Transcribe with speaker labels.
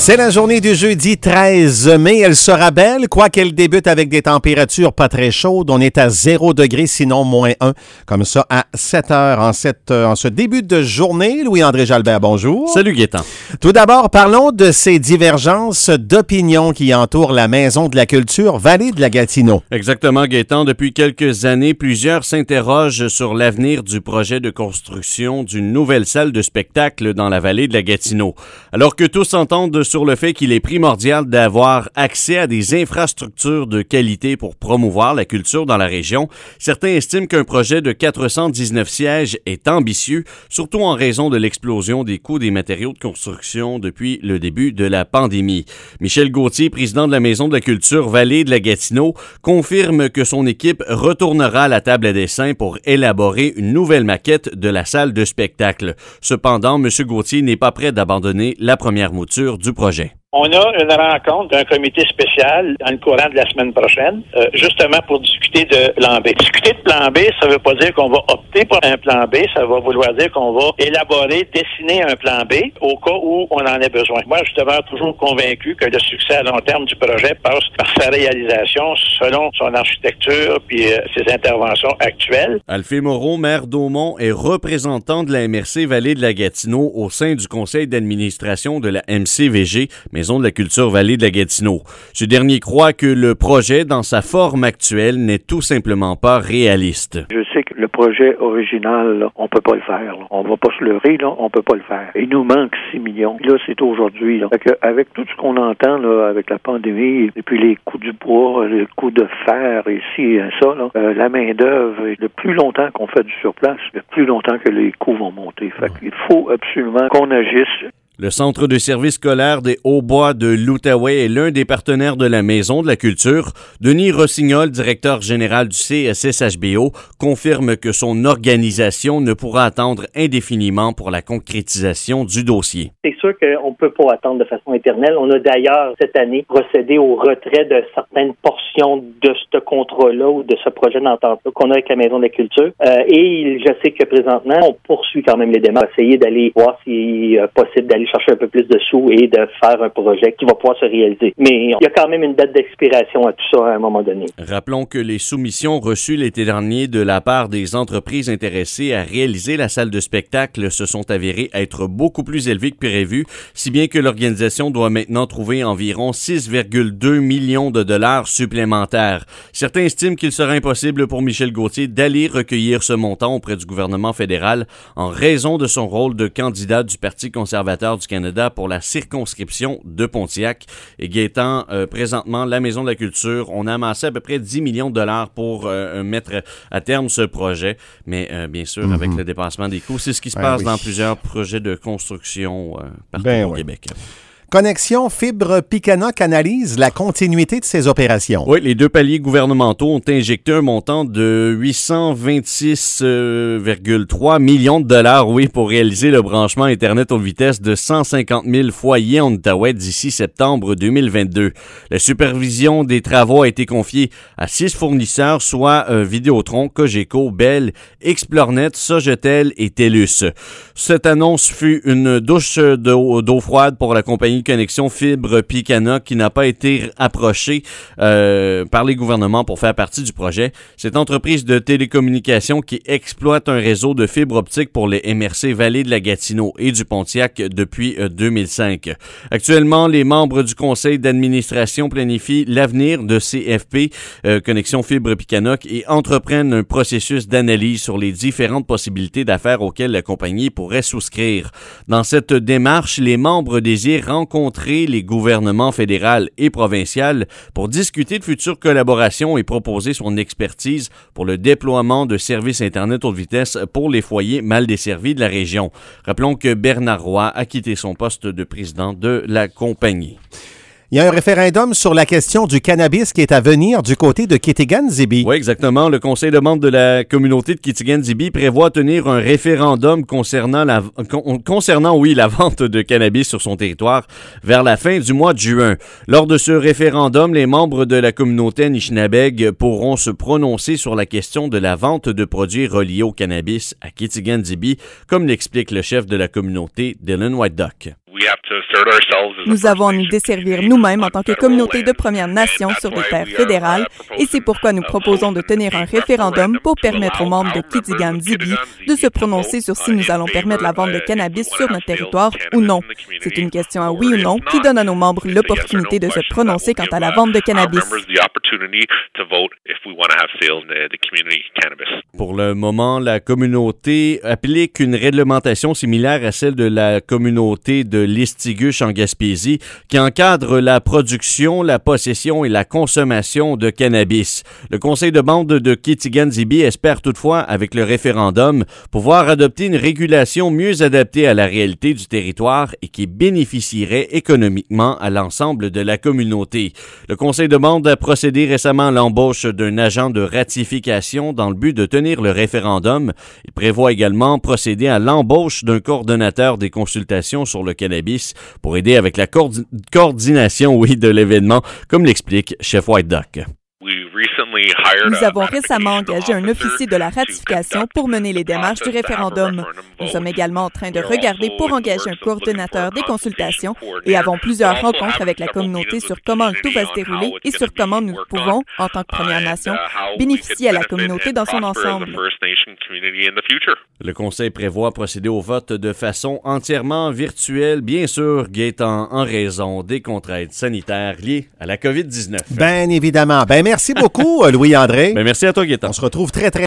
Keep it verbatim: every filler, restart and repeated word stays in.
Speaker 1: C'est la journée du jeudi treize mai. Elle sera belle, quoiqu'elle débute avec des températures pas très chaudes. On est à zéro degré, sinon moins un. Comme ça, à sept heures en, cette, en ce début de journée. Louis-André Jalbert, bonjour.
Speaker 2: Salut Gaétan.
Speaker 1: Tout d'abord, parlons de ces divergences d'opinion qui entourent la Maison de la Culture Vallée de la Gatineau.
Speaker 2: Exactement, Gaétan. Depuis quelques années, plusieurs s'interrogent sur l'avenir du projet de construction d'une nouvelle salle de spectacle dans la Vallée de la Gatineau. Alors que tous s'entendent sur le fait qu'il est primordial d'avoir accès à des infrastructures de qualité pour promouvoir la culture dans la région, certains estiment qu'un projet de quatre cent dix-neuf sièges est ambitieux, surtout en raison de l'explosion des coûts des matériaux de construction depuis le début de la pandémie. Michel Gauthier, président de la Maison de la Culture Vallée de la Gatineau, confirme que son équipe retournera à la table à dessin pour élaborer une nouvelle maquette de la salle de spectacle. Cependant, M. Gauthier n'est pas prêt d'abandonner la première mouture du projet.
Speaker 3: On a une rencontre d'un comité spécial dans le courant de la semaine prochaine, euh, justement pour discuter de plan B. Discuter de plan B, ça veut pas dire qu'on va opter pour un plan B, ça va vouloir dire qu'on va élaborer, dessiner un plan B au cas où on en ait besoin. Moi, je demeure toujours convaincu que le succès à long terme du projet passe par sa réalisation selon son architecture puis euh, ses interventions actuelles.
Speaker 2: Alphée Moreau, maire d'Aumont, est représentant de la M R C Vallée de la Gatineau au sein du conseil d'administration de la M C V G, Maison de la Culture Vallée de la Gatineau. Ce dernier croit que le projet, dans sa forme actuelle, n'est tout simplement pas réaliste.
Speaker 4: Je sais que le projet original, là, on peut pas le faire. Là. On va pas se leurrer, là, on peut pas le faire. Il nous manque six millions. Là, c'est aujourd'hui. Là. Fait que, avec tout ce qu'on entend là, avec la pandémie, et puis les coûts du bois, les coûts de fer, ici et ça, là, euh, la main-d'œuvre, le plus longtemps qu'on fait du surplace, le plus longtemps que les coûts vont monter. Fait qu'il faut absolument qu'on agisse.
Speaker 2: Le Centre de services scolaires des Hauts-Bois de l'Outaouais est l'un des partenaires de la Maison de la Culture. Denis Rossignol, directeur général du C S S H B O, confirme que son organisation ne pourra attendre indéfiniment pour la concrétisation du dossier.
Speaker 5: C'est sûr qu'on ne peut pas attendre de façon éternelle. On a d'ailleurs, cette année, procédé au retrait de certaines portions de ce contrat-là ou de ce projet d'entente-là qu'on a avec la Maison de la Culture. Euh, et je sais que présentement, on poursuit quand même les démarches, essayer d'aller voir s'il est possible d'aller chercher un peu plus de sous et de faire un projet qui va pouvoir se réaliser. Mais il y a quand même une date d'expiration à tout ça à un moment donné.
Speaker 2: Rappelons que les soumissions reçues l'été dernier de la part des entreprises intéressées à réaliser la salle de spectacle se sont avérées être beaucoup plus élevées que prévu, si bien que l'organisation doit maintenant trouver environ six virgule deux millions de dollars supplémentaires. Certains estiment qu'il serait impossible pour Michel Gauthier d'aller recueillir ce montant auprès du gouvernement fédéral en raison de son rôle de candidat du Parti conservateur du Canada pour la circonscription de Pontiac. Et Gaétan, euh, présentement, la Maison de la Culture, on a amassé à peu près dix millions de dollars pour euh, mettre à terme ce projet. Mais euh, bien sûr, mm-hmm. avec le dépassement des coûts, c'est ce qui se ben passe oui. dans plusieurs projets de construction euh, partout ben au oui. Québec.
Speaker 1: Connexion Fibre Picanoc analyse la continuité de ses opérations.
Speaker 2: Oui, les deux paliers gouvernementaux ont injecté un montant de huit cent vingt-six virgule trois millions de dollars, oui, pour réaliser le branchement Internet haute vitesse de cent cinquante mille foyers en Outaouais d'ici septembre deux mille vingt-deux. La supervision des travaux a été confiée à six fournisseurs, soit euh, Vidéotron, Cogeco, Bell, Xplornet, Sogetel et TELUS. Cette annonce fut une douche d'eau, d'eau froide pour la compagnie Connexion Fibre Picanoc qui n'a pas été approchée euh, par les gouvernements pour faire partie du projet. Cette entreprise de télécommunications qui exploite un réseau de fibre optique pour les M R C Vallée de la Gatineau et du Pontiac depuis euh, deux mille cinq. Actuellement, les membres du conseil d'administration planifient l'avenir de C F P, euh, Connexion Fibre Picanoc, et entreprennent un processus d'analyse sur les différentes possibilités d'affaires auxquelles la compagnie pourrait souscrire. Dans cette démarche, les membres désirent rencontrer les gouvernements fédéral et provincial pour discuter de futures collaborations et proposer son expertise pour le déploiement de services Internet haute vitesse pour les foyers mal desservis de la région. Rappelons que Bernard Roy a quitté son poste de président de la compagnie.
Speaker 1: Il y a un référendum sur la question du cannabis qui est à venir du côté de Kitigan-Zibi.
Speaker 2: Oui, exactement. Le conseil de membres de la communauté de Kitigan-Zibi prévoit tenir un référendum concernant, la, con, concernant oui, la vente de cannabis sur son territoire vers la fin du mois de juin. Lors de ce référendum, les membres de la communauté Anishinabeg pourront se prononcer sur la question de la vente de produits reliés au cannabis à Kitigan-Zibi, comme l'explique le chef de la communauté, Dylan White Duck.
Speaker 6: Nous avons à nous desservir nous-mêmes en tant que communauté de Premières Nations sur des terres fédérales et c'est pourquoi nous proposons de tenir un référendum pour permettre aux membres de Kitigan-Zibi de se prononcer sur si nous allons permettre la vente de cannabis sur notre territoire ou non. C'est une question à oui ou non qui donne à nos membres l'opportunité de se prononcer quant à la vente de cannabis.
Speaker 2: Pour le moment, la communauté applique une réglementation similaire à celle de la communauté de Listigouche en Gaspésie qui encadre la production, la possession et la consommation de cannabis. Le conseil de bande de Kitigan-Zibi espère toutefois, avec le référendum, pouvoir adopter une régulation mieux adaptée à la réalité du territoire et qui bénéficierait économiquement à l'ensemble de la communauté. Le conseil de bande a procédé récemment à l'embauche d'un agent de ratification dans le but de tenir le référendum. Il prévoit également procéder à l'embauche d'un coordonnateur des consultations sur le cannabis pour aider avec la coordi- coordination oui, de l'événement, comme l'explique Chef White Duck.
Speaker 6: Nous avons récemment engagé un officier de la ratification pour mener les démarches du référendum. Nous sommes également en train de regarder pour engager un coordonnateur des consultations et avons plusieurs rencontres avec la communauté sur comment tout va se dérouler et sur comment nous pouvons, en tant que Première Nation, bénéficier à la communauté dans son ensemble.
Speaker 2: Le Conseil prévoit procéder au vote de façon entièrement virtuelle, bien sûr, Gaétan, en raison des contraintes sanitaires liées à la covid dix-neuf.
Speaker 1: Bien évidemment. Ben merci beaucoup, Louis-André.
Speaker 2: Ben merci à toi, Gaétan.
Speaker 1: On se retrouve très, très